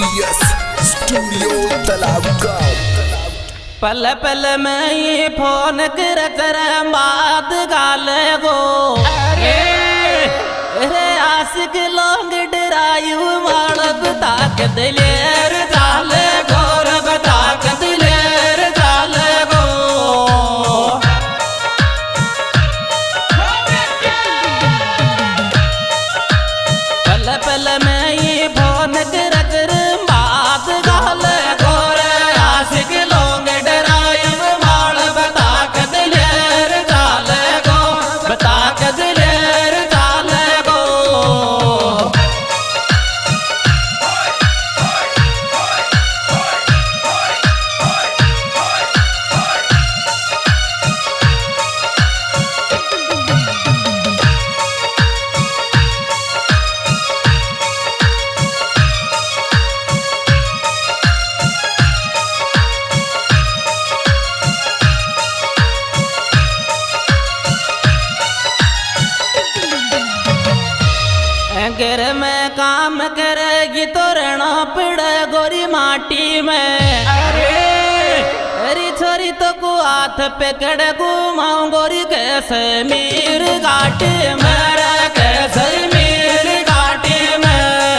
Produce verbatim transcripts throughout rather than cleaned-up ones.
BS studio तालाब गाँव। पल पल में ये फोन कर तेरा बात गाले गो। अरे अरे आशिक लोग डरायु माड़ब ताक दिलेर जाले गोर बताक दिलेर जाले गो। पल पल में ये फोन कर तेरा बात गाले गोर आशिक लोग डरायु माड़ब ताक दिलेर जाले गो बताक दिलेर जाले गो। घर में काम करेगी तो रहना पड़े गोरी माटी में। अरे अरे छोरी तो को हाथ पे कड़े घुमाऊं गोरी कैसे मीर घाटी मेरा कैसे मीर घाटी में।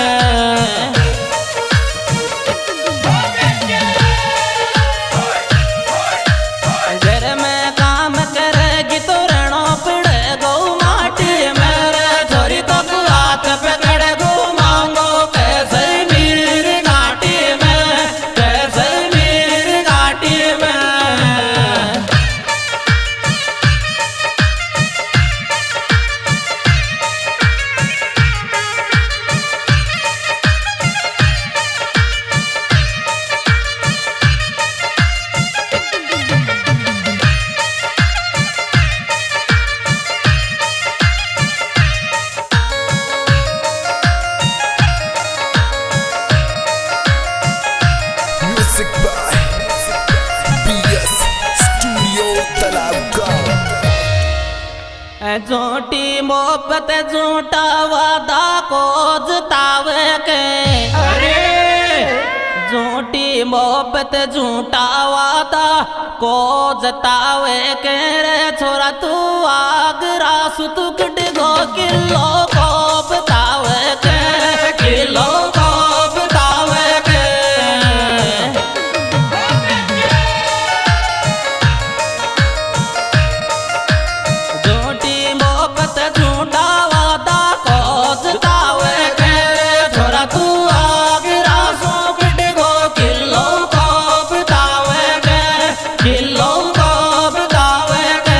घर में काम करेगी तो रहना पड़े गौ माटी मेरा छोरी तो को हाथ पे कड़े घुमाऊंगो कैसे मीर घाटी में कैसे मीर घाटी में। म्यूजिक बाय बीएस स्टूडियो तालाब गाँव। झूठी मोहब्बत झूठा वादा को जतावे के। अरे झूठी मोहब्बत झूठा वादा को जतावे के रे छोरा तू आगरा सुतुकट गो किलो को बतावे के किलो को बतावे के। झूठी मोहब्बत झूठा वादा को जतावे के छोरा तू आगरा सुकट गो किलो को बतावे के किलो को बतावे के।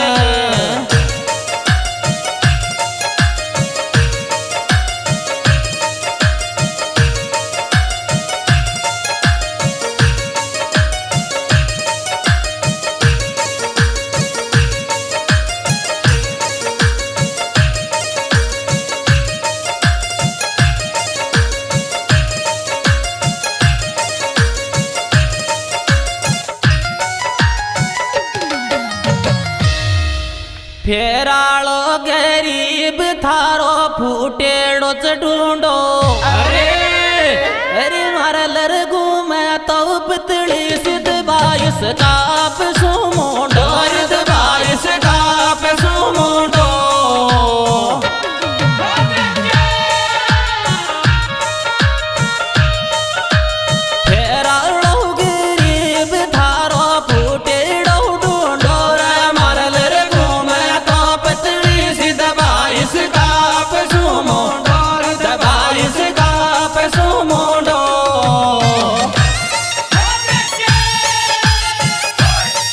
फेरालो गरीब थारो फूटेड़ो च ढूंढो। अरे अरे मारा लरगू मैं तो पतली सिद्ध बाईस काप सुमुंडो सिद्ध बाईस काप सुमुंडो। फेरालो गरीब थारो फूटेड़ो ढूंढो रे मारा लरगू पतली सी दबाइस काप सुमुंडो दबाइस काप सुमुंडो।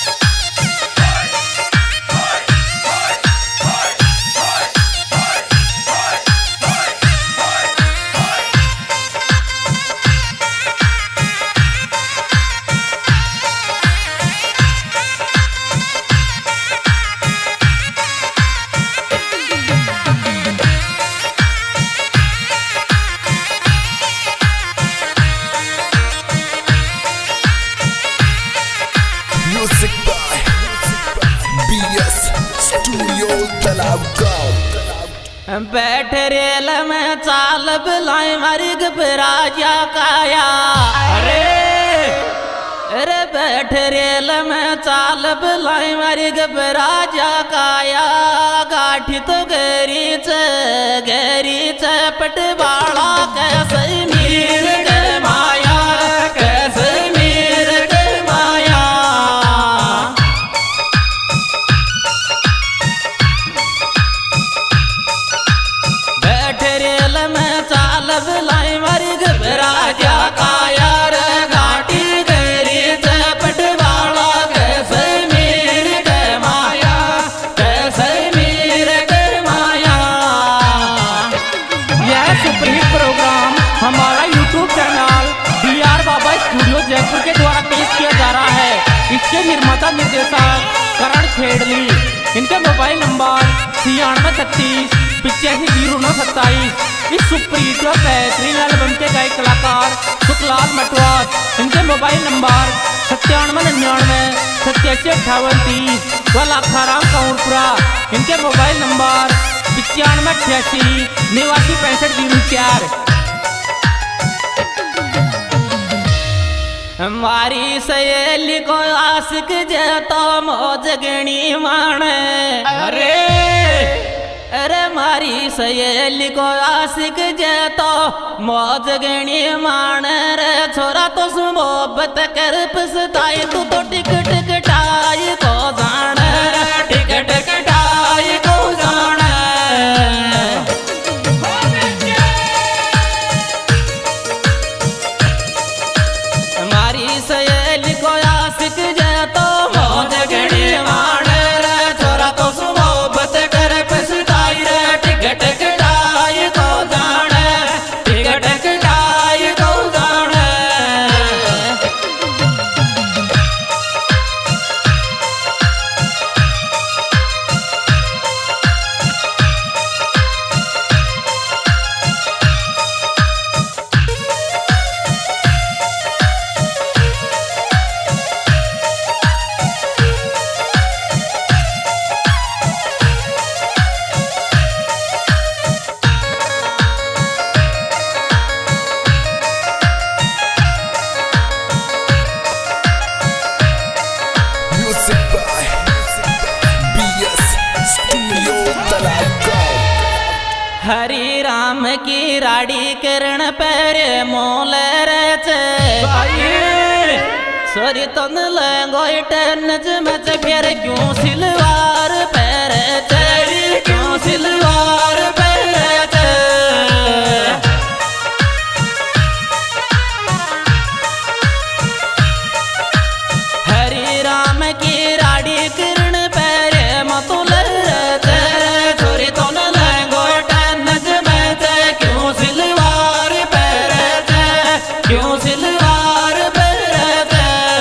बैठ रेल में चाल बिलाई मारी घबराया काया। अरे अरे बैठ रेल में चाल बिलाई मारी घबराया काया। गाठी तो गरी च गरी चपट बाड़ा कैसे मीर के माया, कैसे मीर के माया। बैठ रेल में चाल बिलाई मारी घबराया काया। रे घाटी गरी चपट बाड़ा कैसे मीर के माया, कैसे मीर के माया। यह सुपरहिट प्रोग्राम हमारा YouTube channel D R Baba studio Jaipur के द्वारा पेश किया जा रहा है। इसके निर्माता निर्देशक करण खेड़ली। इनके मोबाइल नंबर छियानवे छत्तीस पिचासी जीरो नौ सत्ताईस। इस सुपरहिट और बेहतरीन एल्बम के गायक कलाकार सुखलाल मटवास। इनके मोबाइल नंबर सत्तानवे निन्यानवे सत्तासी अट्ठावन तीस व लाखाराम काउंटपुरा। इनके मोबाइल नंबर पिचानवे अट्ठासी निवासी पैंसठ जीरो चार। हमारी सहेली को आशिक जतो मौज गणी माने। अरे अरे मारी सहेली को आशिक जतो मौज गणी माने। रे छोरा तो मोहब्बत कर पछताई तू तो टिकट कटाई को जान, टिकट कटाई को जान। हमारी सहेली को आशिक जतो मौज गणी माने। रे छोरा तो मोहब्बत कर पछताई रे टिकट कटाई को जान, टिकट कटाई को जान। Music by B S Studio Talaga. Hari Ram की राड़ी किरण पैर मोल रचे। सोरी तन लंगोट नजमच फिर क्यों सिलवार पैर चढ़ी, क्यों सिलवार पैर चे। हरी राम की राड़ी किरण पैर मतुल रचे। छोरी तन लंगोट नजमच क्यों सिलवार पैर चे, क्यों सिलवार पैर चे।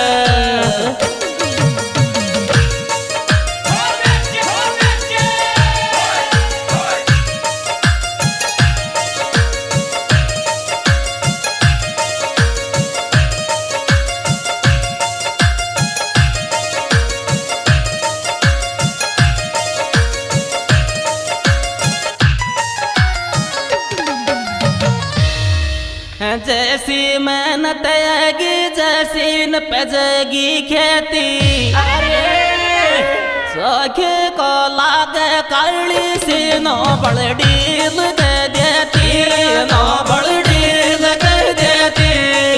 जैसी मेहनत आएगी जैसी न पैजगी खेती। अरे सौखे को लागे काली सी नो बड़डील दे देती, नो बड़डील दे देती।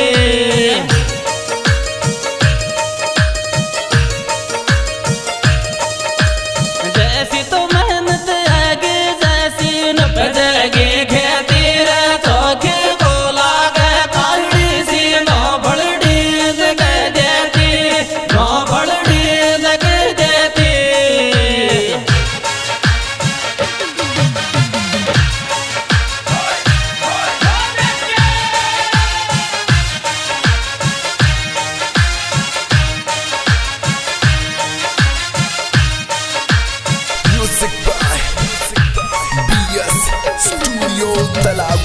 जैसी तो मेहनत आएगी जैसी न पैजगी खेती। रे सौखे Music by B S Studio Talaga.